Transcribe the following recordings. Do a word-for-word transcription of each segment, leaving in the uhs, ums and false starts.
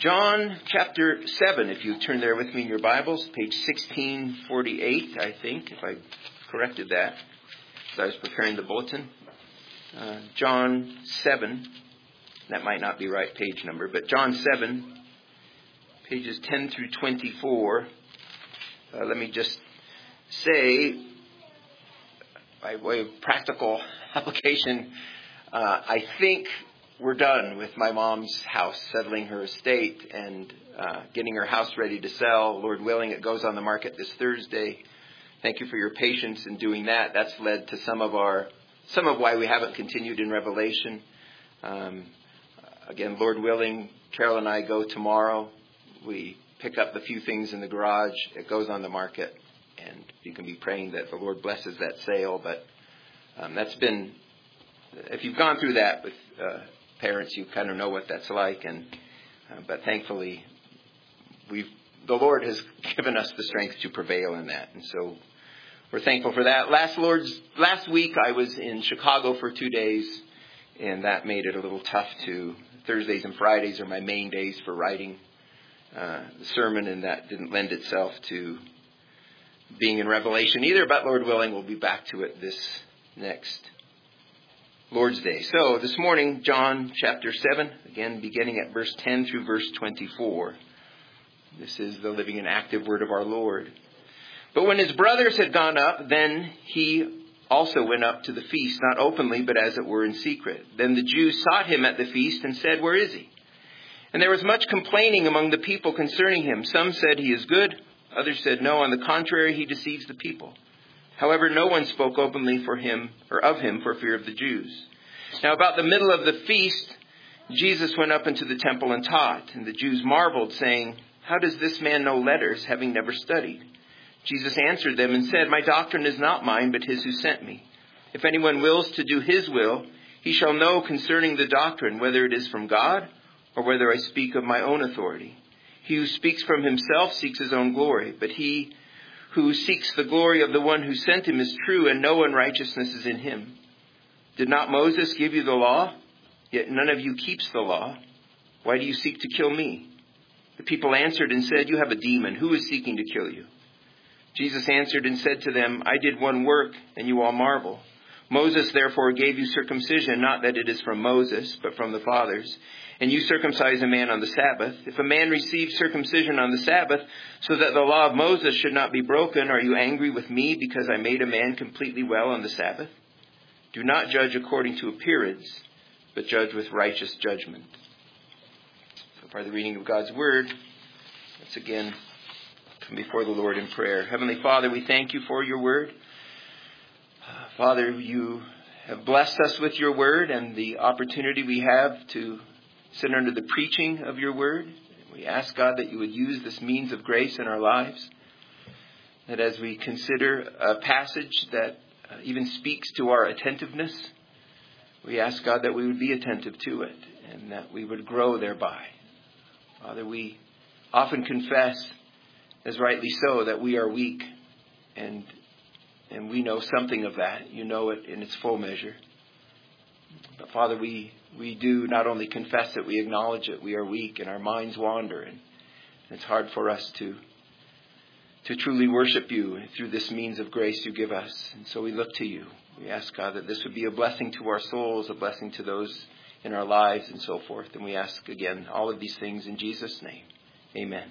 John chapter seven, if you turn there with me in your Bibles, page sixteen forty-eight, I think, if I corrected that as I was preparing the bulletin. Uh, John seven, that might not be right page number, but John seven, pages ten through twenty-four. Uh, let me just say, by way of practical application, uh, I think we're done with my mom's house, settling her estate and uh, getting her house ready to sell. Lord willing, it goes on the market this Thursday. Thank you for your patience in doing that. That's led to some of our, some of why we haven't continued in Revelation. Um, again, Lord willing, Carol and I go tomorrow. We pick up the few things in the garage. It goes on the market, and you can be praying that the Lord blesses that sale. But um, that's been, if you've gone through that with uh, parents, you kind of know what that's like. And uh, but thankfully, we've the Lord has given us the strength to prevail in that, and so we're thankful for that. Last Lord's last week, I was in Chicago for two days, and that made it a little tough. To Thursdays and Fridays are my main days for writing uh, the sermon, and that didn't lend itself to being in Revelation either. But Lord willing, we'll be back to it this next Lord's Day. So this morning, John chapter seven, again beginning at verse ten through verse twenty-four. This is the living and active word of our Lord. But when his brothers had gone up, then he also went up to the feast, not openly, but as it were in secret. Then the Jews sought him at the feast and said, "Where is he?" And there was much complaining among the people concerning him. Some said, "He is good." Others said, "No, on the contrary, he deceives the people." However, no one spoke openly for him or of him for fear of the Jews. Now, about the middle of the feast, Jesus went up into the temple and taught. And the Jews marveled, saying, "How does this man know letters, having never studied?" Jesus answered them and said, "My doctrine is not mine, but his who sent me. If anyone wills to do his will, he shall know concerning the doctrine, whether it is from God or whether I speak of my own authority. He who speaks from himself seeks his own glory, but he who seeks the glory of the one who sent him is true, and no unrighteousness is in him. Did not Moses give you the law? Yet none of you keeps the law. Why do you seek to kill me?" The people answered and said, "You have a demon. Who is seeking to kill you?" Jesus answered and said to them, "I did one work, and you all marvel. Moses therefore gave you circumcision, not that it is from Moses, but from the fathers. And you circumcise a man on the Sabbath. If a man receives circumcision on the Sabbath, so that the law of Moses should not be broken, are you angry with me because I made a man completely well on the Sabbath? Do not judge according to appearance, but judge with righteous judgment." So far, the reading of God's Word. Let's again come before the Lord in prayer. Heavenly Father, we thank you for your Word. Father, you have blessed us with your Word and the opportunity we have to sit under the preaching of your Word. We ask, God, that you would use this means of grace in our lives, that as we consider a passage that uh, even speaks to our attentiveness, we ask, God, that we would be attentive to it and that we would grow thereby. Father, we often confess, as rightly so, that we are weak, and and we know something of that. You know it in its full measure. But Father, we, we do not only confess it, we acknowledge it. We are weak and our minds wander, and it's hard for us to to truly worship you through this means of grace you give us. And so we look to you. We ask, God, that this would be a blessing to our souls, a blessing to those in our lives and so forth. And we ask again all of these things in Jesus' name. Amen.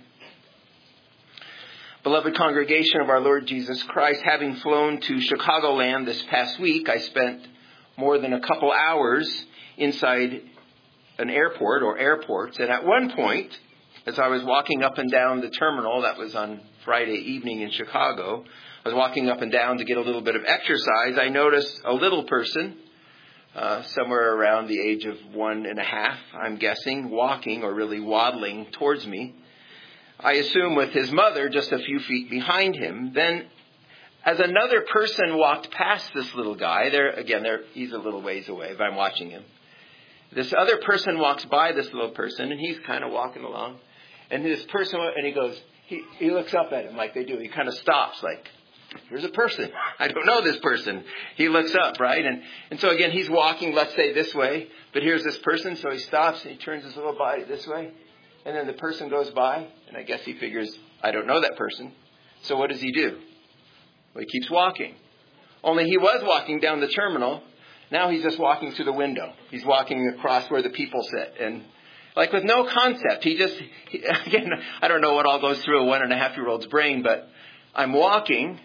Beloved congregation of our Lord Jesus Christ, having flown to Chicagoland this past week, I spent more than a couple hours inside an airport or airports. And at one point, as I was walking up and down the terminal, that was on Friday evening in Chicago, I was walking up and down to get a little bit of exercise. I noticed a little person, uh, somewhere around the age of one and a half, I'm guessing, walking or really waddling towards me. I assume with his mother just a few feet behind him. Then as another person walked past this little guy, there again, there he's a little ways away if I'm watching him. This other person walks by this little person, and he's kind of walking along. And this person, and he goes, he, he looks up at him like they do. He kind of stops like, here's a person. I don't know this person. He looks up, right? And and so again, he's walking, let's say this way, but here's this person. So he stops and he turns his little body this way. And then the person goes by, and I guess he figures, I don't know that person. So what does he do? Well, he keeps walking. Only he was walking down the terminal. Now he's just walking through the window. He's walking across where the people sit. And like with no concept, he just, he, again, I don't know what all goes through a one and a half year old's brain, but I'm walking.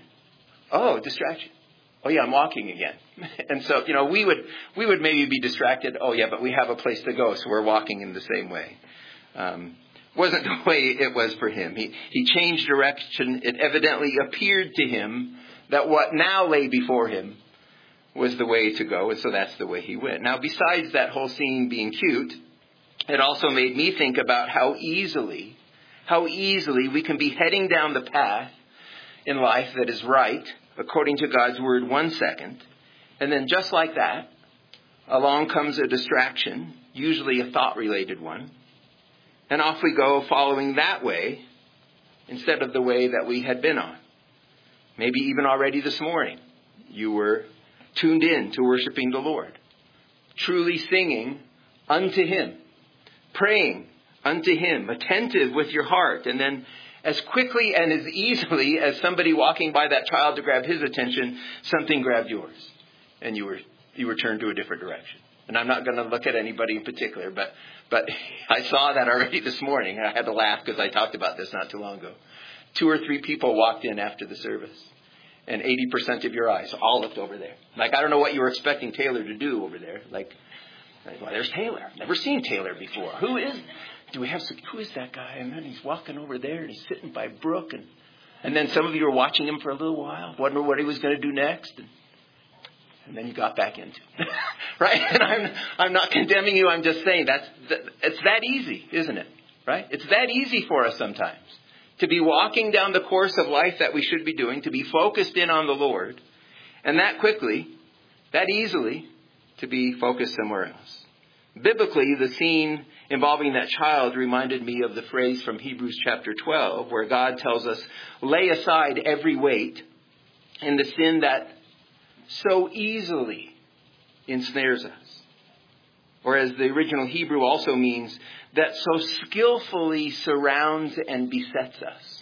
Oh, distraction. Oh yeah, I'm walking again. And so, you know, we would, we would maybe be distracted. Oh yeah, but we have a place to go. So we're walking in the same way. Um, wasn't the way it was for him. He, he changed direction. It evidently appeared to him that what now lay before him was the way to go. And so that's the way he went. Now, besides that whole scene being cute, it also made me think about how easily, how easily we can be heading down the path in life that is right, according to God's word, one second. And then just like that, along comes a distraction, usually a thought-related one. And off we go following that way instead of the way that we had been on. Maybe even already this morning, you were tuned in to worshiping the Lord, truly singing unto Him, praying unto Him, attentive with your heart. And then as quickly and as easily as somebody walking by that child to grab his attention, something grabbed yours. And you were you were turned to a different direction. And I'm not going to look at anybody in particular, but but I saw that already this morning. I had to laugh because I talked about this not too long ago. Two or three people walked in after the service. And eighty percent of your eyes all looked over there. Like, I don't know what you were expecting Taylor to do over there. Like, well, there's Taylor. Never seen Taylor before. Who is, do we have, who is that guy? And then he's walking over there and he's sitting by Brooke. And, and then some of you were watching him for a little while, wondering what he was going to do next. And, and then you got back into it. Right? And I'm, I'm not condemning you. I'm just saying that's, that, it's that easy, isn't it? Right? It's that easy for us sometimes. To be walking down the course of life that we should be doing, to be focused in on the Lord, and that quickly, that easily, to be focused somewhere else. Biblically, the scene involving that child reminded me of the phrase from Hebrews chapter twelve, where God tells us, lay aside every weight and the sin that so easily ensnares us. Or as the original Hebrew also means, that so skillfully surrounds and besets us.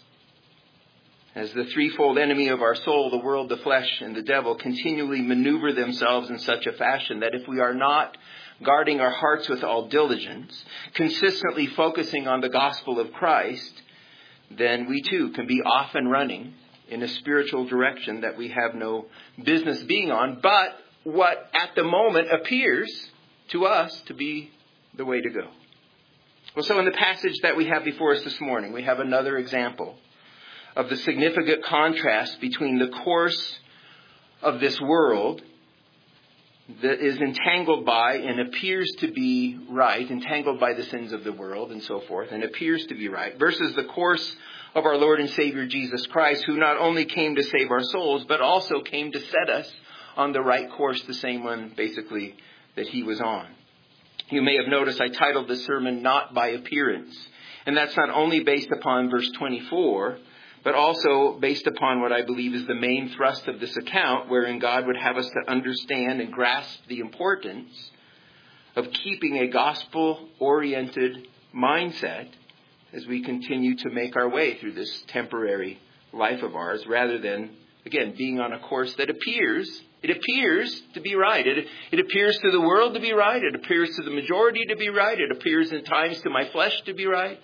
As the threefold enemy of our soul, the world, the flesh, and the devil continually maneuver themselves in such a fashion that if we are not guarding our hearts with all diligence, consistently focusing on the gospel of Christ, then we too can be off and running in a spiritual direction that we have no business being on, but what at the moment appears to us to be the way to go. Well, so in the passage that we have before us this morning, we have another example of the significant contrast between the course of this world that is entangled by and appears to be right, entangled by the sins of the world and so forth, and appears to be right, versus the course of our Lord and Savior Jesus Christ, who not only came to save our souls, but also came to set us on the right course, the same one basically that He was on. You may have noticed I titled this sermon, Not by Appearance. And that's not only based upon verse twenty-four, but also based upon what I believe is the main thrust of this account, wherein God would have us to understand and grasp the importance of keeping a gospel-oriented mindset as we continue to make our way through this temporary life of ours, rather than, again, being on a course that appears It appears to be right. It, it appears to the world to be right. It appears to the majority to be right. It appears in times to my flesh to be right.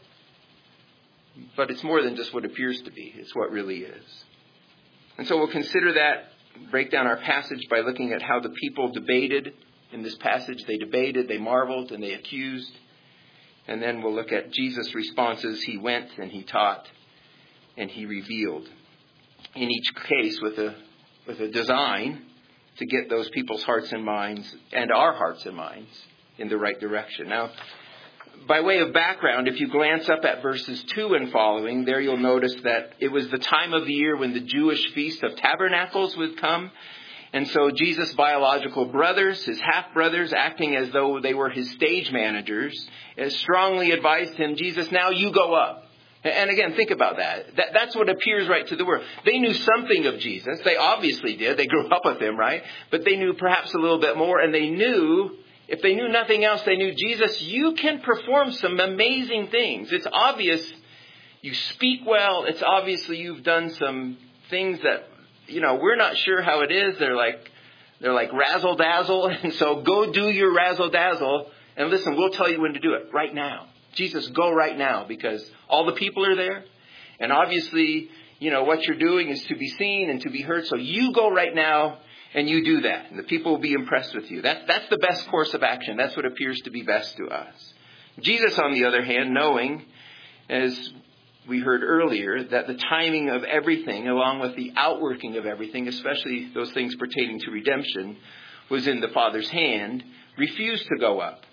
But it's more than just what appears to be. It's what really is. And so we'll consider that, break down our passage by looking at how the people debated in this passage. They debated, they marveled, and they accused. And then we'll look at Jesus' responses. He went and He taught and He revealed. In each case with a, with a design to get those people's hearts and minds, and our hearts and minds, in the right direction. Now, by way of background, if you glance up at verses two and following, there you'll notice that it was the time of the year when the Jewish Feast of Tabernacles would come. And so Jesus' biological brothers, his half-brothers, acting as though they were his stage managers, strongly advised him, Jesus, now you go up. And again, think about that. that. That's what appears right to the world. They knew something of Jesus. They obviously did. They grew up with him, right? But they knew perhaps a little bit more. And they knew if they knew nothing else, they knew, Jesus, you can perform some amazing things. It's obvious you speak well. It's obviously you've done some things that, you know, we're not sure how it is. They're like, they're like razzle dazzle. And so go do your razzle dazzle. And listen, we'll tell you when to do it right now. Jesus, go right now, because all the people are there. And obviously, you know, what you're doing is to be seen and to be heard. So you go right now and you do that. And the people will be impressed with you. That's, that's the best course of action. That's what appears to be best to us. Jesus, on the other hand, knowing, as we heard earlier, that the timing of everything, along with the outworking of everything, especially those things pertaining to redemption, was in the Father's hand, refused to go up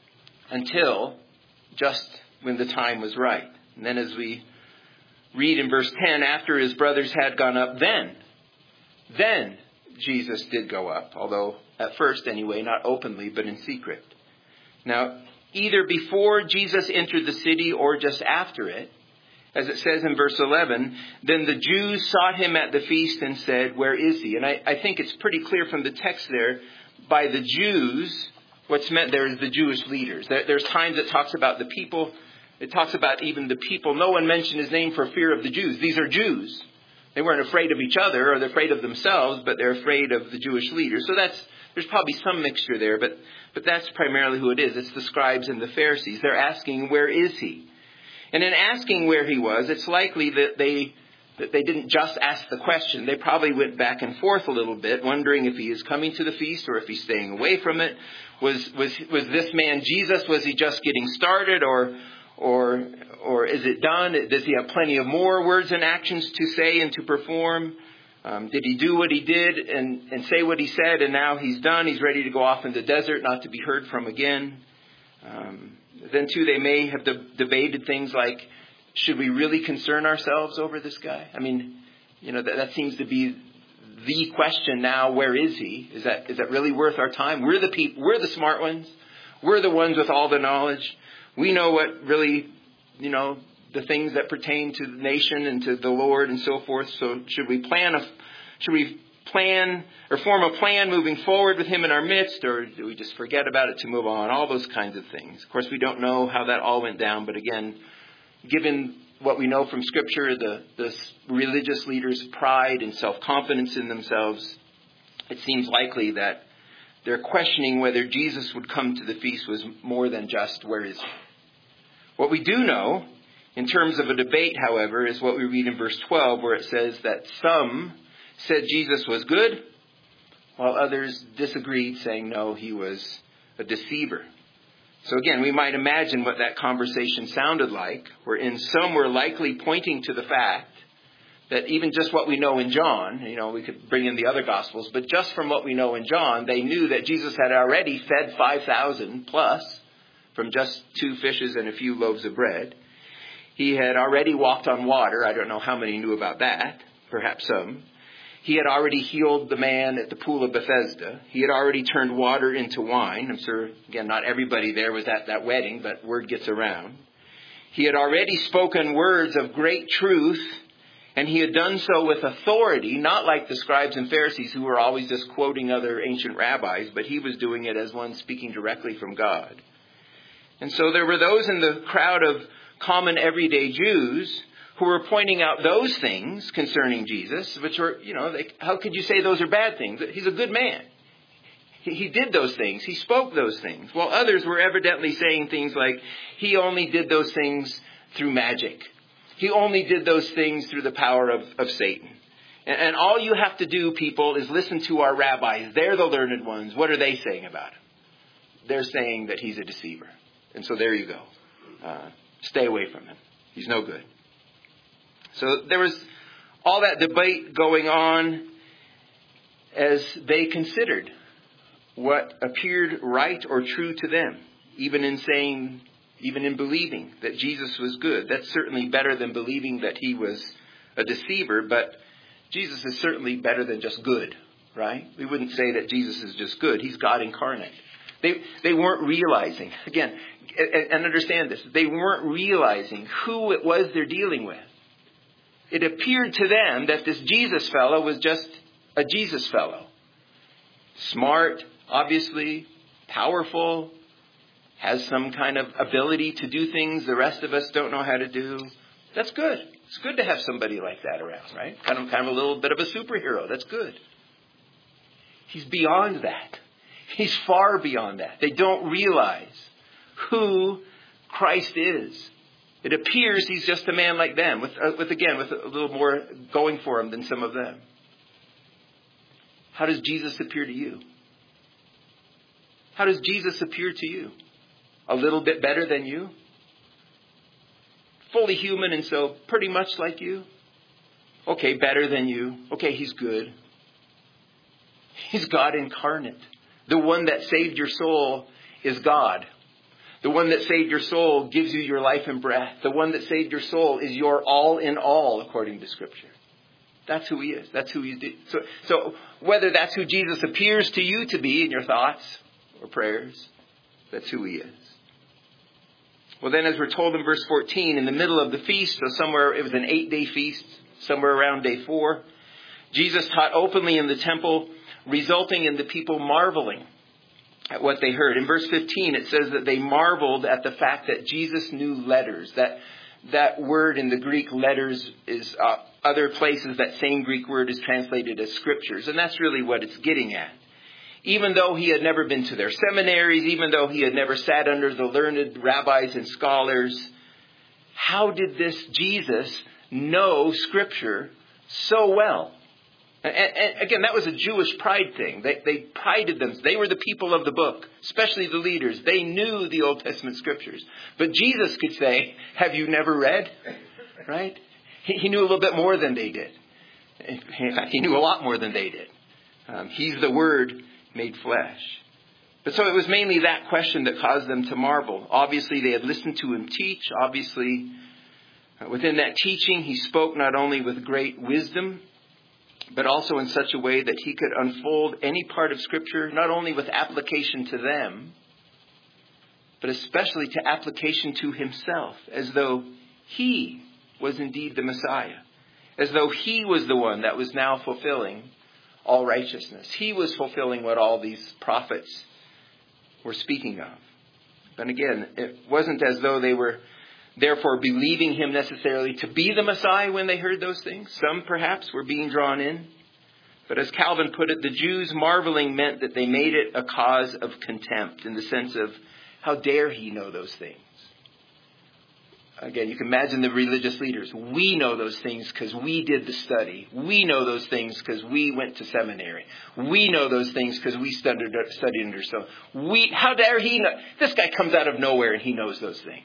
until just when the time was right. And then as we read in verse ten, after his brothers had gone up, then, then Jesus did go up, although at first anyway, not openly, but in secret. Now, either before Jesus entered the city or just after it, as it says in verse eleven, then the Jews sought him at the feast and said, where is he? And I, I think it's pretty clear from the text there, by the Jews, what's meant there is the Jewish leaders. There, there's times it talks about the people. It talks about even the people. No one mentioned his name for fear of the Jews. These are Jews. They weren't afraid of each other or they're afraid of themselves, but they're afraid of the Jewish leaders. So that's there's probably some mixture there, but but that's primarily who it is. It's the scribes and the Pharisees. They're asking, where is he? And in asking where he was, it's likely that they that they didn't just ask the question. They probably went back and forth a little bit, wondering if he is coming to the feast or if he's staying away from it. Was was was this man Jesus? Was he just getting started, or or or is it done? Does he have plenty of more words and actions to say and to perform? Um, did he do what he did and, and say what he said, and now he's done? He's ready to go off in the desert, not to be heard from again. Um, then, too, they may have de- debated things like, should we really concern ourselves over this guy? I mean, you know, that, that seems to be the question now. Where is he? Is that is that really worth our time? We're the people. We're the smart ones. We're the ones with all the knowledge. We know what really, you know, the things that pertain to the nation and to the Lord and so forth. So should we plan a, should we plan or form a plan moving forward with him in our midst, or do we just forget about it to move on? All those kinds of things. Of course, we don't know how that all went down, but again, given what we know from Scripture, the, the religious leaders' pride and self-confidence in themselves, it seems likely that their questioning whether Jesus would come to the feast was more than just, where is he? What we do know, in terms of a debate, however, is what we read in verse twelve, where it says that some said Jesus was good, while others disagreed, saying, no, he was a deceiver. So again, we might imagine what that conversation sounded like, wherein some were likely pointing to the fact that even just what we know in John, you know, we could bring in the other Gospels, but just from what we know in John, they knew that Jesus had already fed five thousand plus from just two fishes and a few loaves of bread. He had already walked on water. I don't know how many knew about that. Perhaps some. He had already healed the man at the pool of Bethesda. He had already turned water into wine. I'm sure, again, not everybody there was at that wedding, but word gets around. He had already spoken words of great truth, and he had done so with authority, not like the scribes and Pharisees who were always just quoting other ancient rabbis, but he was doing it as one speaking directly from God. And so there were those in the crowd of common everyday Jews who were pointing out those things concerning Jesus, which were, you know, they, how could you say those are bad things? He's a good man. He, he did those things. He spoke those things. While others were evidently saying things like, he only did those things through magic. He only did those things through the power of, of Satan. And, and all you have to do, people, is listen to our rabbis. They're the learned ones. What are they saying about him? They're saying that he's a deceiver. And so there you go. Uh, stay away from him. He's no good. So there was all that debate going on as they considered what appeared right or true to them, even in saying, even in believing that Jesus was good. That's certainly better than believing that he was a deceiver, but Jesus is certainly better than just good, right? We wouldn't say that Jesus is just good. He's God incarnate. They they weren't realizing, again, and understand this, they weren't realizing who it was they're dealing with. It appeared to them that this Jesus fellow was just a Jesus fellow. Smart, obviously, powerful, has some kind of ability to do things the rest of us don't know how to do. That's good. It's good to have somebody like that around, right? Kind of, kind of a little bit of a superhero. That's good. He's beyond that. He's far beyond that. They don't realize who Christ is. It appears he's just a man like them, with, uh, with again, with a little more going for him than some of them. How does Jesus appear to you? How does Jesus appear to you? A little bit better than you? Fully human and so pretty much like you? Okay, better than you. Okay, he's good. He's God incarnate. The one that saved your soul is God. The one that saved your soul gives you your life and breath. The one that saved your soul is your all in all, according to Scripture. That's who he is. That's who he is. So, so whether that's who Jesus appears to you to be in your thoughts or prayers, that's who he is. Well, then, as we're told in verse fourteen, in the middle of the feast, so somewhere, it was an eight-day feast, somewhere around day four, Jesus taught openly in the temple, resulting in the people marveling at what they heard. In verse fifteen, it says that they marveled at the fact that Jesus knew letters. That that word in the Greek, letters, is uh, other places, that same Greek word is translated as scriptures. And that's really what it's getting at. Even though he had never been to their seminaries, even though he had never sat under the learned rabbis and scholars, how did this Jesus know Scripture so well? And, and again, that was a Jewish pride thing. They, they prided them. They were the people of the book, especially the leaders. They knew the Old Testament Scriptures. But Jesus could say, have you never read? Right? He, he knew a little bit more than they did. In fact, he knew a lot more than they did. Um, he's the Word made flesh. But so it was mainly that question that caused them to marvel. Obviously, they had listened to him teach. Obviously, uh, within that teaching, he spoke not only with great wisdom, but also in such a way that he could unfold any part of Scripture, not only with application to them, but especially to application to himself, as though he was indeed the Messiah, as though he was the one that was now fulfilling all righteousness. He was fulfilling what all these prophets were speaking of. But again, it wasn't as though they were therefore believing him necessarily to be the Messiah when they heard those things. Some perhaps were being drawn in. But as Calvin put it, the Jews marveling meant that they made it a cause of contempt, in the sense of, how dare he know those things? Again, you can imagine the religious leaders. We know those things because we did the study. We know those things because we went to seminary. We know those things because we studied, studied under so. We, how dare he know? This guy comes out of nowhere and he knows those things.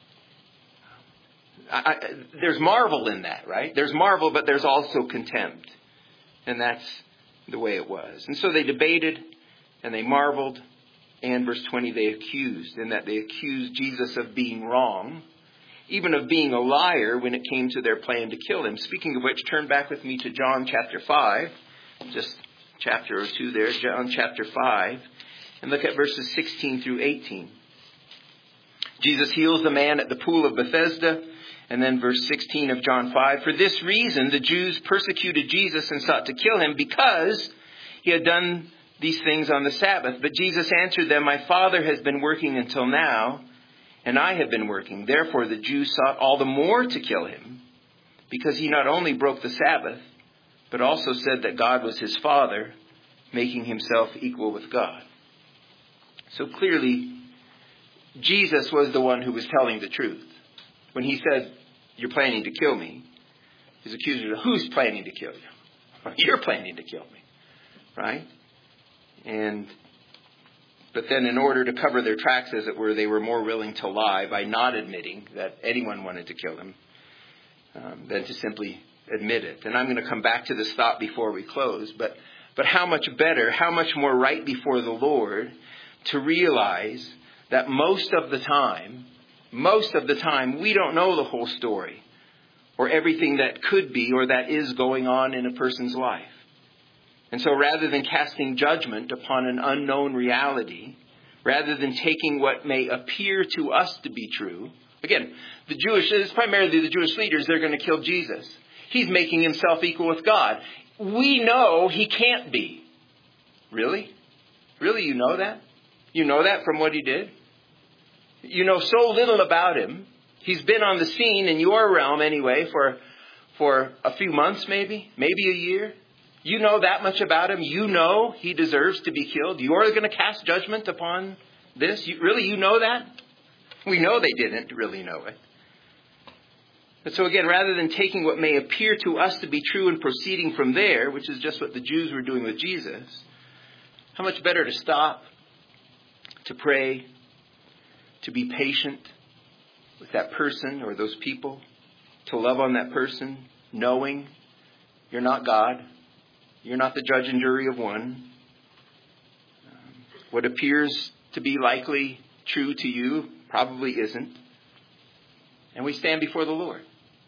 I, I, there's marvel in that, right? There's marvel, but there's also contempt. And that's the way it was. And so they debated and they marveled. And verse twenty, they accused, in that they accused Jesus of being wrong, even of being a liar when it came to their plan to kill him. Speaking of which, turn back with me to John chapter five, just chapter or two there, John chapter five, and look at verses sixteen through eighteen. Jesus heals the man at the pool of Bethesda, and then verse sixteen of John five. For this reason, the Jews persecuted Jesus and sought to kill him, because he had done these things on the Sabbath. But Jesus answered them, my Father has been working until now, and I have been working. Therefore, the Jews sought all the more to kill him, because he not only broke the Sabbath, but also said that God was his Father, making himself equal with God. So clearly, Jesus was the one who was telling the truth. When he said, you're planning to kill me, his accusers are, who's planning to kill you? You're planning to kill me, right? And But then in order to cover their tracks, as it were, they were more willing to lie by not admitting that anyone wanted to kill him um, than to simply admit it. And I'm going to come back to this thought before we close. But, but how much better, how much more right before the Lord to realize that most of the time, most of the time, we don't know the whole story or everything that could be or that is going on in a person's life. And so rather than casting judgment upon an unknown reality, rather than taking what may appear to us to be true, again, the Jewish, it's primarily the Jewish leaders, they're going to kill Jesus. He's making himself equal with God. We know he can't be. Really? Really, you know that? You know that from what he did. You know so little about him. He's been on the scene in your realm anyway for, for a few months maybe, maybe a year. You know that much about him. You know he deserves to be killed. You're going to cast judgment upon this. You, really, you know that? We know they didn't really know it. But so again, rather than taking what may appear to us to be true and proceeding from there, which is just what the Jews were doing with Jesus, how much better to stop, to pray, to be patient with that person or those people, to love on that person, knowing you're not God. You're not the judge and jury of one. Um, what appears to be likely true to you probably isn't. And we stand before the Lord.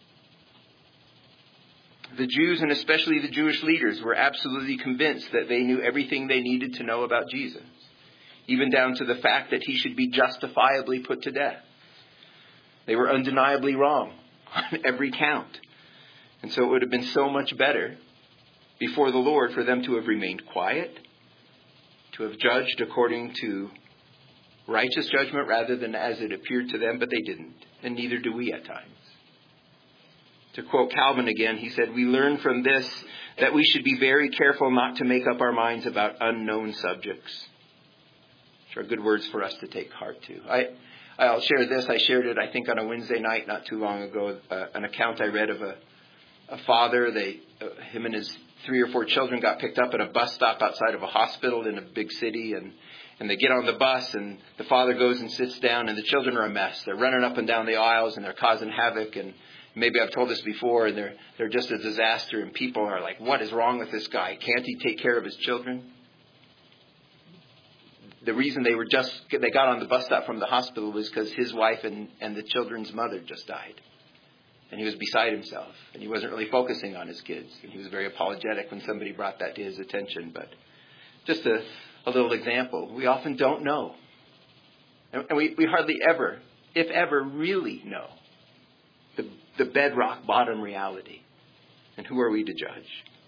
The Jews, and especially the Jewish leaders, were absolutely convinced that they knew everything they needed to know about Jesus, even down to the fact that he should be justifiably put to death. They were undeniably wrong on every count. And so it would have been so much better before the Lord for them to have remained quiet, to have judged according to righteous judgment rather than as it appeared to them, but they didn't. And neither do we at times. To quote Calvin again, he said, "We learn from this that we should be very careful not to make up our minds about unknown subjects." Which are good words for us to take heart to. I, I'll share this. I shared it, I think, on a Wednesday night not too long ago. Uh, an account I read of a, a father. They, uh, him and his three or four children got picked up at a bus stop outside of a hospital in a big city, and And they get on the bus, and the father goes and sits down, and the children are a mess. They're running up and down the aisles, and they're causing havoc. And maybe I've told this before, and they're they're just a disaster. And people are like, "What is wrong with this guy? Can't he take care of his children?" The reason they were just they got on the bus stop from the hospital was because his wife and, and the children's mother just died. And he was beside himself, and he wasn't really focusing on his kids. And he was very apologetic when somebody brought that to his attention. But just a, a little example. We often don't know. And we, we hardly ever, if ever, really know the, the bedrock bottom reality. And who are we to judge?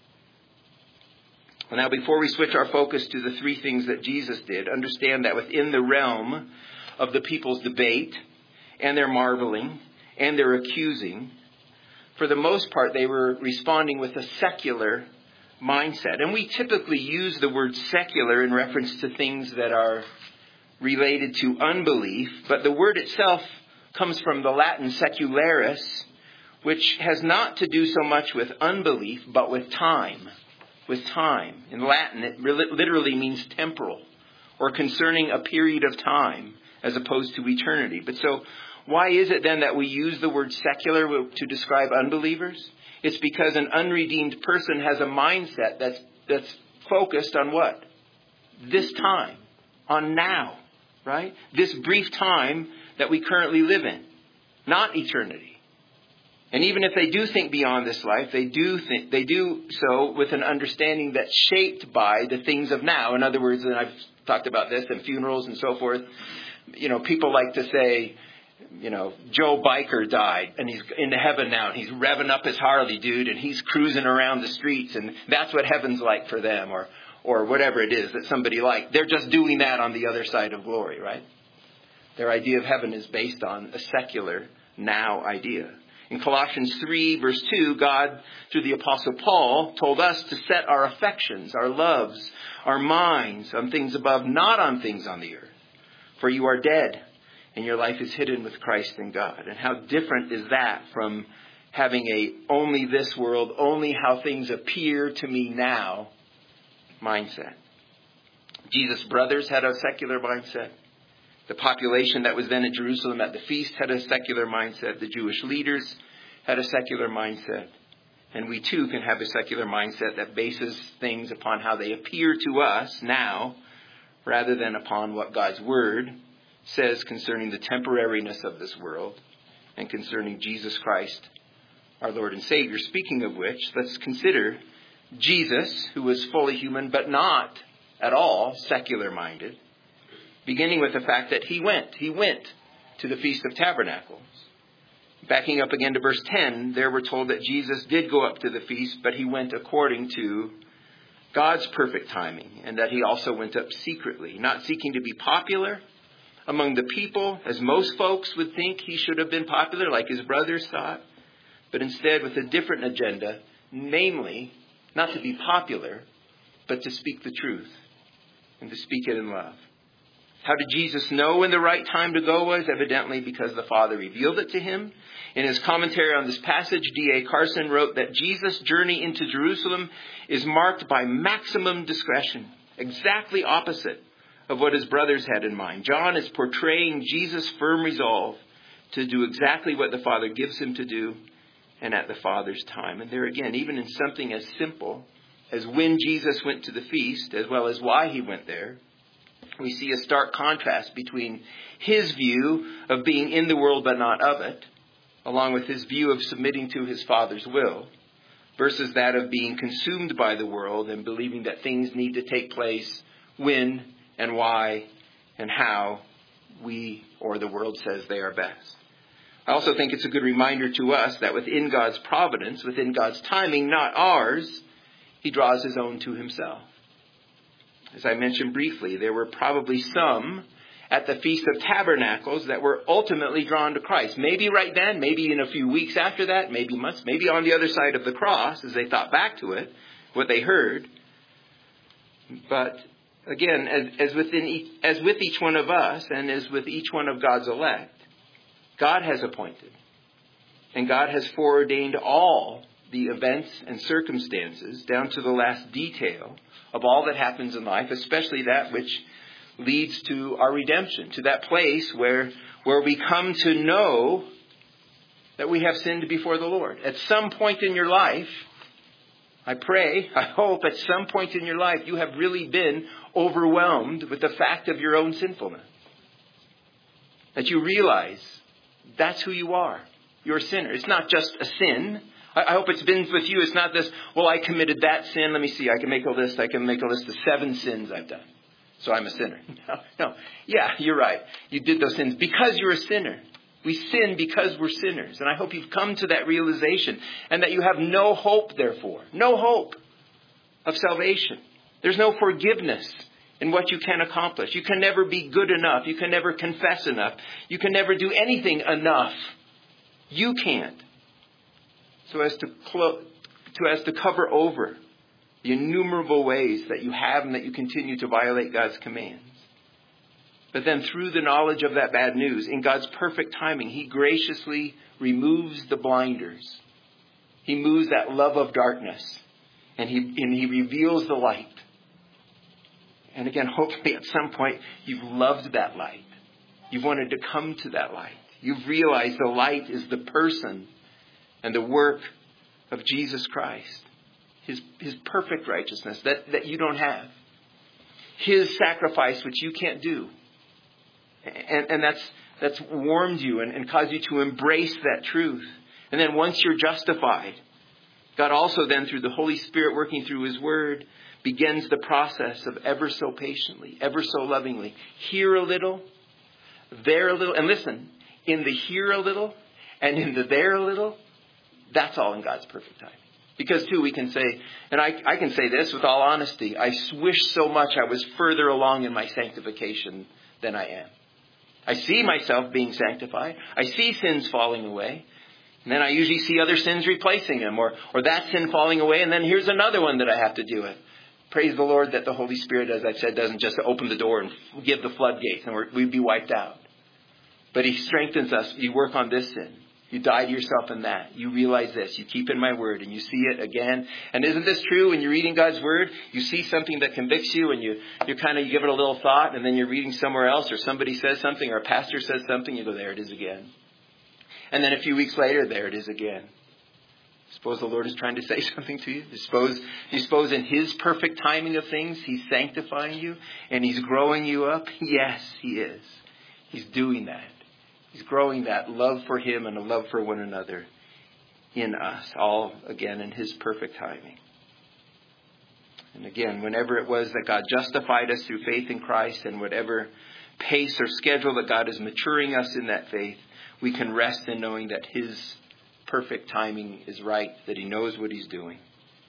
Well, now, before we switch our focus to the three things that Jesus did, understand that within the realm of the people's debate and their marveling and their accusing, for the most part, they were responding with a secular mindset. And we typically use the word secular in reference to things that are related to unbelief. But the word itself comes from the Latin secularis, which has not to do so much with unbelief, but with time. With time. In Latin, it literally means temporal, or concerning a period of time, as opposed to eternity. But so, why is it then that we use the word secular to describe unbelievers? It's because an unredeemed person has a mindset that's that's focused on what? This time. On now. Right? This brief time that we currently live in. Not eternity. And even if they do think beyond this life, they do think they do so with an understanding that's shaped by the things of now. In other words, and I've talked about this in funerals and so forth, you know, people like to say, you know, Joe Biker died and he's in heaven now and he's revving up his Harley, dude, and he's cruising around the streets and that's what heaven's like for them, or or whatever it is that somebody liked. They're just doing that on the other side of glory, right? Their idea of heaven is based on a secular now idea. In Colossians three, verse two, God, through the Apostle Paul, told us to set our affections, our loves, our minds on things above, not on things on the earth. For you are dead, and your life is hidden with Christ in God. And how different is that from having a only this world, only how things appear to me now mindset. Jesus' brothers had a secular mindset. The population that was then at Jerusalem at the feast had a secular mindset. The Jewish leaders had a secular mindset. And we too can have a secular mindset that bases things upon how they appear to us now, rather than upon what God's Word says concerning the temporariness of this world and concerning Jesus Christ, our Lord and Savior. Speaking of which, let's consider Jesus, who was fully human but not at all secular-minded. Beginning with the fact that he went. He went to the Feast of Tabernacles. Backing up again to verse ten, there we're told that Jesus did go up to the feast, but he went according to God's perfect timing, and that he also went up secretly, not seeking to be popular among the people, as most folks would think he should have been popular, like his brothers thought, but instead with a different agenda, namely, not to be popular, but to speak the truth and to speak it in love. How did Jesus know when the right time to go was? Evidently because the Father revealed it to him. In his commentary on this passage, D A Carson wrote that Jesus' journey into Jerusalem is marked by maximum discretion, exactly opposite of what his brothers had in mind. John is portraying Jesus' firm resolve to do exactly what the Father gives him to do and at the Father's time. And there again, even in something as simple as when Jesus went to the feast, as well as why he went there, we see a stark contrast between his view of being in the world but not of it, along with his view of submitting to his Father's will, versus that of being consumed by the world and believing that things need to take place when and why and how we or the world says they are best. I also think it's a good reminder to us that within God's providence, within God's timing, not ours, he draws his own to himself. As I mentioned briefly, there were probably some at the Feast of Tabernacles that were ultimately drawn to Christ. Maybe right then, maybe in a few weeks after that, maybe months, maybe on the other side of the cross as they thought back to it, what they heard. But again, as, as, within each, as with each one of us and as with each one of God's elect, God has appointed and God has foreordained all the events and circumstances down to the last detail of all that happens in life, especially that which leads to our redemption, to that place where, where we come to know that we have sinned before the Lord. At some point in your life, I pray, I hope at some point in your life you have really been overwhelmed with the fact of your own sinfulness. That you realize that's who you are. You're a sinner. It's not just a sin. I hope it's been with you. It's not this, well, I committed that sin. Let me see. I can make a list. I can make a list of seven sins I've done. So I'm a sinner. No, no. Yeah, you're right. You did those sins because you're a sinner. We sin because we're sinners. And I hope you've come to that realization and that you have no hope, therefore. No hope of salvation. There's no forgiveness in what you can accomplish. You can never be good enough. You can never confess enough. You can never do anything enough. You can't. So as to, clo- to as to cover over the innumerable ways that you have and that you continue to violate God's commands. But then through the knowledge of that bad news, in God's perfect timing, he graciously removes the blinders. He moves that love of darkness and he, and he reveals the light. And again, hopefully at some point you've loved that light. You've wanted to come to that light. You've realized the light is the person and the work of Jesus Christ. His, his perfect righteousness that, that you don't have. His sacrifice, which you can't do. And, and that's, that's warmed you and, and caused you to embrace that truth. And then once you're justified, God also then through the Holy Spirit working through his word begins the process of ever so patiently, ever so lovingly. Here a little, there a little. And listen, in the here a little and in the there a little, that's all in God's perfect time. Because too, we can say, and I, I can say this with all honesty, I wish so much I was further along in my sanctification than I am. I see myself being sanctified. I see sins falling away. And then I usually see other sins replacing them, or, or that sin falling away. And then here's another one that I have to deal with. Praise the Lord that the Holy Spirit, as I've said, doesn't just open the door and give the floodgates and we're, we'd be wiped out. But he strengthens us. You work on this sin. You die to yourself in that. You realize this. You keep in my word and you see it again. And isn't this true when you're reading God's word? You see something that convicts you and you, you kind of, you give it a little thought and then you're reading somewhere else or somebody says something or a pastor says something. You go, there it is again. And then a few weeks later, there it is again. Suppose the Lord is trying to say something to you. You suppose, you suppose in his perfect timing of things, he's sanctifying you and he's growing you up? Yes, he is. He's doing that. He's growing that love for him and a love for one another in us, all again in his perfect timing. And again, whenever it was that God justified us through faith in Christ and whatever pace or schedule that God is maturing us in that faith, we can rest in knowing that his perfect timing is right, that he knows what he's doing.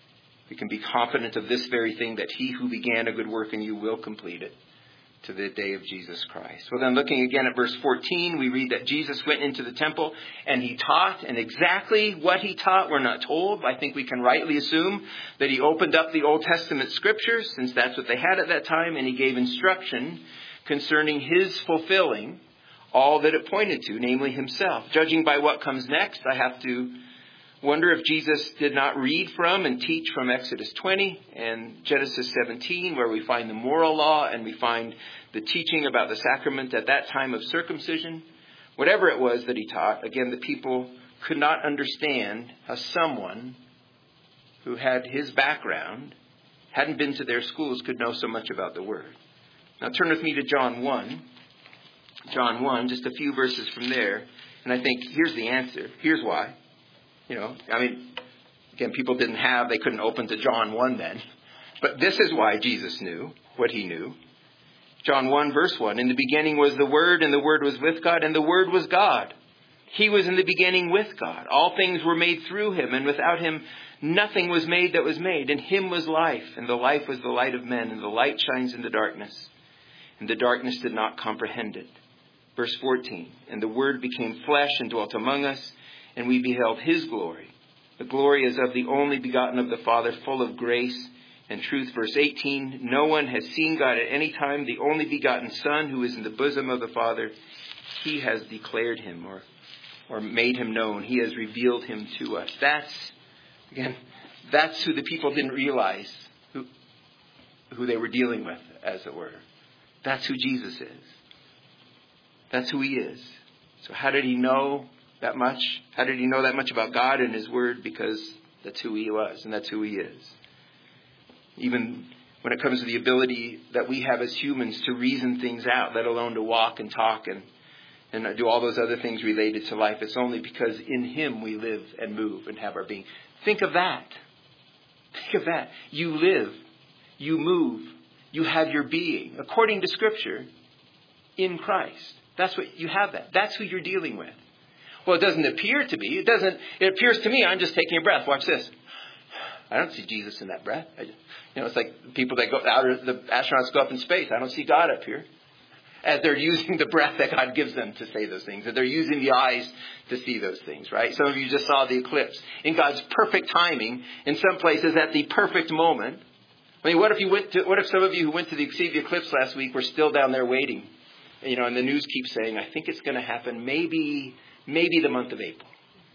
We can be confident of this very thing, that he who began a good work in you will complete it to the day of Jesus Christ. Well, then looking again at verse fourteen, we read that Jesus went into the temple and he taught, and exactly what he taught we're not told. I think we can rightly assume that he opened up the Old Testament scriptures, since that's what they had at that time, and he gave instruction concerning his fulfilling all that it pointed to, namely himself. Judging by what comes next, I have to wonder if Jesus did not read from and teach from Exodus twenty and Genesis seventeen, where we find the moral law and we find the teaching about the sacrament at that time of circumcision. Whatever it was that he taught, again, the people could not understand how someone who had his background, hadn't been to their schools, could know so much about the Word. Now turn with me to John one. John one, just a few verses from there. And I think here's the answer. Here's why. You know, I mean, again, people didn't have, they couldn't open to John one then. But this is why Jesus knew what he knew. John one, verse one, in the beginning was the Word, and the Word was with God, and the Word was God. He was in the beginning with God. All things were made through him, and without him nothing was made that was made. In him was life, and the life was the light of men, and the light shines in the darkness, and the darkness did not comprehend it. Verse fourteen, and the Word became flesh and dwelt among us, and we beheld his glory. The glory is of the only begotten of the Father, full of grace and truth. Verse eighteen, no one has seen God at any time. The only begotten Son, who is in the bosom of the Father, he has declared him or, or made him known. He has revealed him to us. That's, again, that's who the people didn't realize who, who they were dealing with, as it were. That's who Jesus is. That's who he is. So how did he know that much? How did he know that much about God and his Word? Because that's who he was and that's who he is. Even when it comes to the ability that we have as humans to reason things out, let alone to walk and talk and, and do all those other things related to life, it's only because in him we live and move and have our being. Think of that. Think of that. You live, you move, you have your being, according to Scripture, in Christ. That's what you have that. That's who you're dealing with. Well, it doesn't appear to be. It doesn't. It appears to me I'm just taking a breath. Watch this. I don't see Jesus in that breath. I, you know, it's like people that go out, the astronauts go up in space. I don't see God up here. As they're using the breath that God gives them to say those things. That they're using the eyes to see those things, right? Some of you just saw the eclipse. In God's perfect timing, in some places at the perfect moment. I mean, what if you went to, what if some of you who went to the, see the eclipse last week were still down there waiting? You know, and the news keeps saying, I think it's going to happen maybe... Maybe the month of April.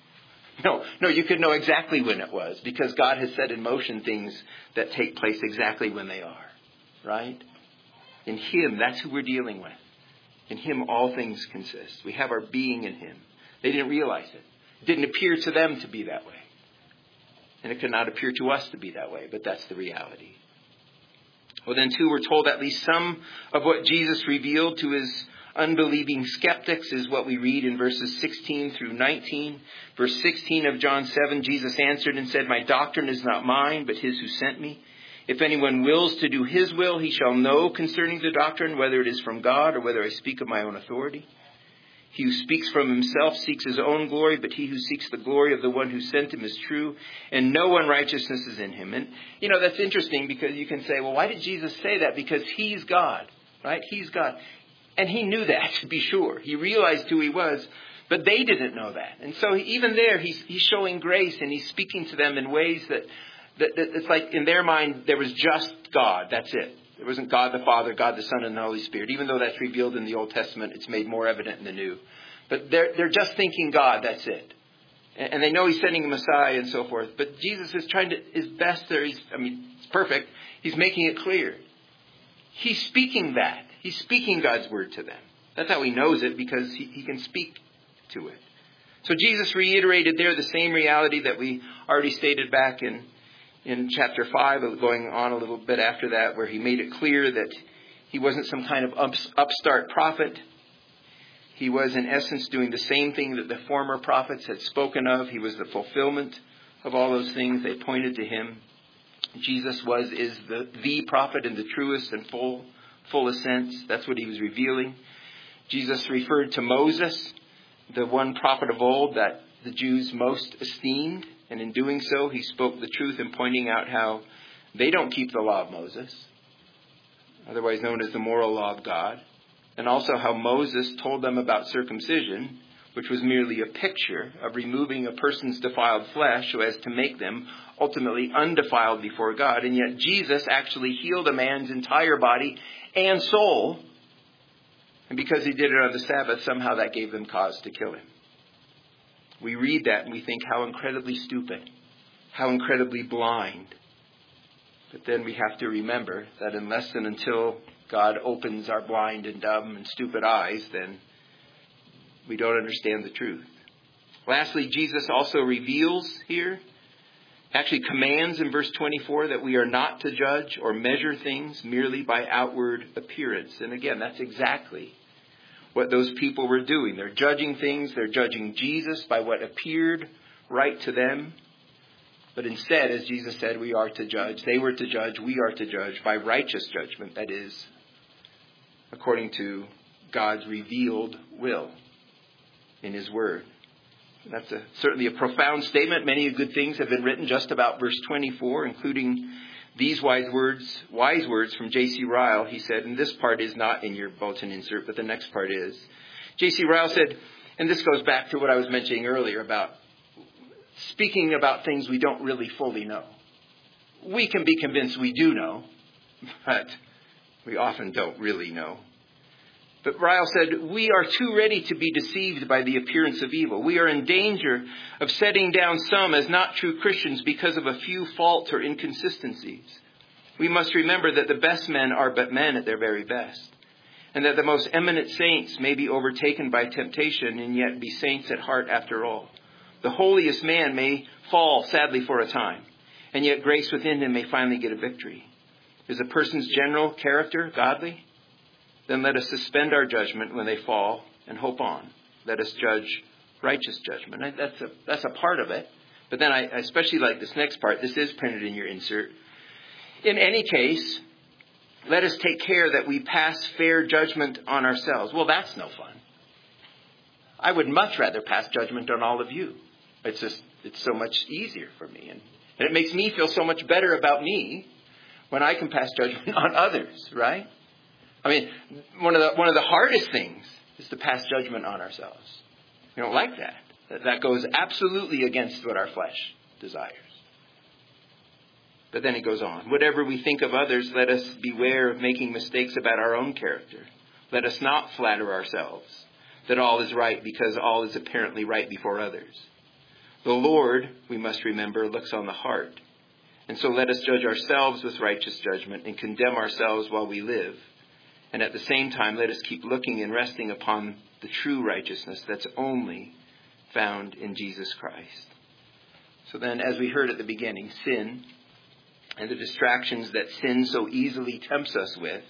No, no, you could know exactly when it was because God has set in motion things that take place exactly when they are. Right? In him, that's who we're dealing with. In him, all things consist. We have our being in him. They didn't realize it. It didn't appear to them to be that way. And it could not appear to us to be that way, but that's the reality. Well, then, too, we're told at least some of what Jesus revealed to his unbelieving skeptics is what we read in verses sixteen through nineteen. Verse sixteen of John seven, Jesus answered and said, my doctrine is not mine, but his who sent me. If anyone wills to do his will, he shall know concerning the doctrine, whether it is from God or whether I speak of my own authority. He who speaks from himself seeks his own glory, but he who seeks the glory of the one who sent him is true, and no unrighteousness is in him. And, you know, that's interesting because you can say, well, why did Jesus say that? Because he's God, right? He's God. And he knew that, to be sure. He realized who he was, but they didn't know that. And so even there, he's he's showing grace and he's speaking to them in ways that, that, that it's like in their mind, there was just God. That's it. There wasn't God the Father, God the Son, and the Holy Spirit. Even though that's revealed in the Old Testament, it's made more evident in the New. But they're, they're just thinking God, that's it. And, and they know he's sending a Messiah and so forth. But Jesus is trying to, his best there. He's, I mean, it's perfect. He's making it clear. He's speaking that. He's speaking God's word to them. That's how he knows it, because he, he can speak to it. So Jesus reiterated there the same reality that we already stated back in, in chapter five, going on a little bit after that, where he made it clear that he wasn't some kind of ups, upstart prophet. He was in essence doing the same thing that the former prophets had spoken of. He was the fulfillment of all those things. They pointed to him. Jesus was, is the, the prophet in the truest and full fullest sense. That's what he was revealing. Jesus referred to Moses, the one prophet of old that the Jews most esteemed. And in doing so, he spoke the truth in pointing out how they don't keep the law of Moses, otherwise known as the moral law of God, and also how Moses told them about circumcision, which was merely a picture of removing a person's defiled flesh so as to make them ultimately undefiled before God. And yet Jesus actually healed a man's entire body and soul. And because he did it on the Sabbath, somehow that gave them cause to kill him. We read that and we think how incredibly stupid, how incredibly blind. But then we have to remember that unless and until God opens our blind and dumb and stupid eyes, then we don't understand the truth. Lastly, Jesus also reveals here, actually commands in verse twenty-four, that we are not to judge or measure things merely by outward appearance. And again, that's exactly what those people were doing. They're judging things. They're judging Jesus by what appeared right to them. But instead, as Jesus said, we are to judge. They were to judge. We are to judge by righteous judgment. That is, according to God's revealed will in his word. That's a, certainly a profound statement. Many good things have been written just about verse twenty-four, including these wise words, wise words from J C Ryle. He said, and this part is not in your bulletin insert, but the next part is. J C Ryle said, and this goes back to what I was mentioning earlier about speaking about things we don't really fully know. We can be convinced we do know, but we often don't really know. But Ryle said, we are too ready to be deceived by the appearance of evil. We are in danger of setting down some as not true Christians because of a few faults or inconsistencies. We must remember that the best men are but men at their very best, and that the most eminent saints may be overtaken by temptation and yet be saints at heart after all. The holiest man may fall, sadly, for a time, and yet grace within him may finally get a victory. Is a person's general character godly? Then let us suspend our judgment when they fall and hope on. Let us judge righteous judgment. That's a, that's a part of it. But then I especially like this next part. This is printed in your insert. In any case, let us take care that we pass fair judgment on ourselves. Well, that's no fun. I would much rather pass judgment on all of you. It's just, it's so much easier for me. And, and it makes me feel so much better about me when I can pass judgment on others, right? I mean, one of the one of the hardest things is to pass judgment on ourselves. We don't like that. That, that goes absolutely against what our flesh desires. But then he goes on. Whatever we think of others, let us beware of making mistakes about our own character. Let us not flatter ourselves that all is right because all is apparently right before others. The Lord, we must remember, looks on the heart. And so let us judge ourselves with righteous judgment and condemn ourselves while we live. And at the same time, let us keep looking and resting upon the true righteousness that's only found in Jesus Christ. So then, as we heard at the beginning, sin and the distractions that sin so easily tempts us with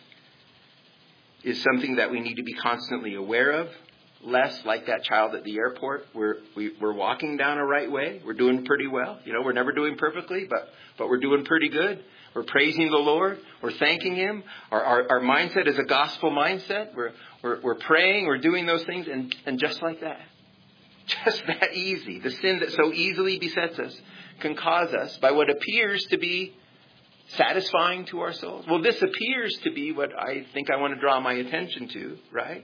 is something that we need to be constantly aware of. Less like that child at the airport. We're, we, we're walking down a right way. We're doing pretty well. You know, we're never doing perfectly, but, but we're doing pretty good. We're praising the Lord. We're thanking Him. Our, our, our mindset is a gospel mindset. We're, we're, we're praying. We're doing those things. And, and just like that, just that easy, the sin that so easily besets us can cause us, by what appears to be satisfying to our souls. Well, this appears to be what I think I want to draw my attention to, right?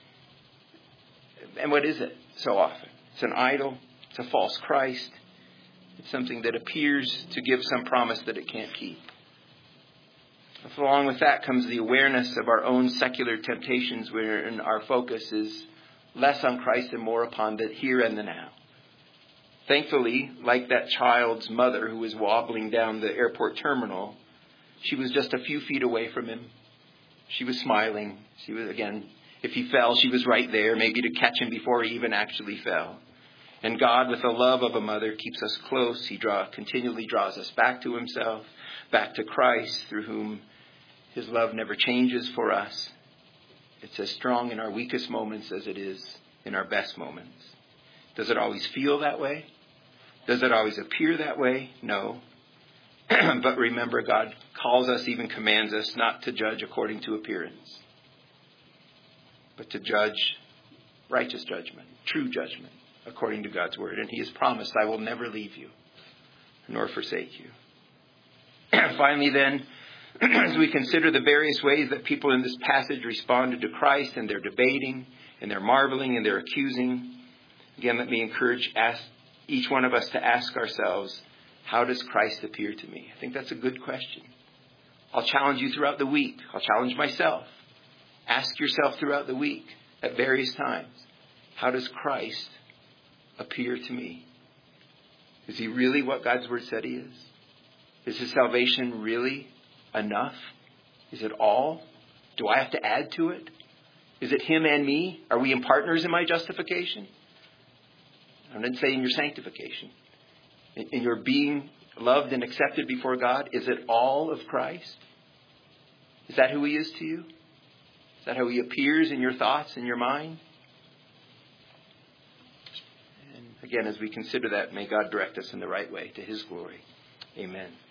And what is it so often? It's an idol. It's a false Christ. It's something that appears to give some promise that it can't keep. Along with that comes the awareness of our own secular temptations, wherein our focus is less on Christ and more upon the here and the now. Thankfully, like that child's mother who was wobbling down the airport terminal, she was just a few feet away from him. She was smiling. She was, again, if he fell, she was right there, maybe to catch him before he even actually fell. And God, with the love of a mother, keeps us close. He draw, continually draws us back to Himself, back to Christ, through whom His love never changes for us. It's as strong in our weakest moments as it is in our best moments. Does it always feel that way? Does it always appear that way? No. But remember, God calls us, even commands us, not to judge according to appearance, but to judge righteous judgment, true judgment, according to God's word. And He has promised, I will never leave you. nor forsake you. Finally then, as we consider the various ways that people in this passage responded to Christ, and they're debating, and they're marveling, and they're accusing, again, let me encourage ask each one of us to ask ourselves, how does Christ appear to me? I think that's a good question. I'll challenge you throughout the week. I'll challenge myself. Ask yourself throughout the week at various times, how does Christ appear to me? Is he really what God's word said he is? Is his salvation really enough? Is it all? Do I have to add to it? Is it him and me? Are we in partners in my justification? I didn't say in your sanctification. In, in your being loved and accepted before God, is it all of Christ? Is that who he is to you? Is that how he appears in your thoughts, in your mind? And again, as we consider that, may God direct us in the right way to his glory. Amen.